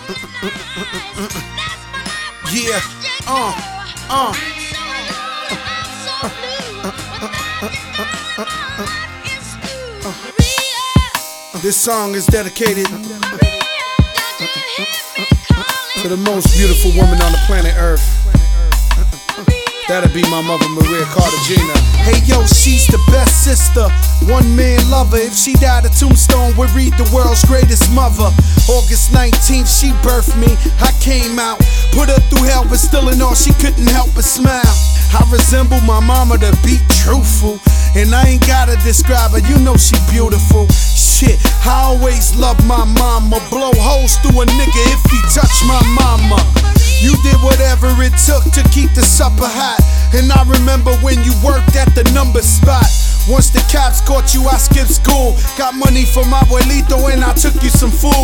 Yeah, This song is dedicated to the most beautiful woman on the planet Earth. That'd be my mother, Maria Cartagena. Hey yo, she's the best sister, one man lover. If she died, a tombstone would read the world's greatest mother. August 19th, she birthed me, I came out. Put her through hell, but still in all, she couldn't help but smile. I resemble my mama to be truthful, and I ain't gotta describe her, you know she beautiful. Shit, I always loved my mama. Blow holes through a nigga if he touch my mama. You did whatever it took to keep the supper hot, and I remember when you worked at the number spot. Once the cops caught you, I skipped school. Got money for my abuelito and I took you some food.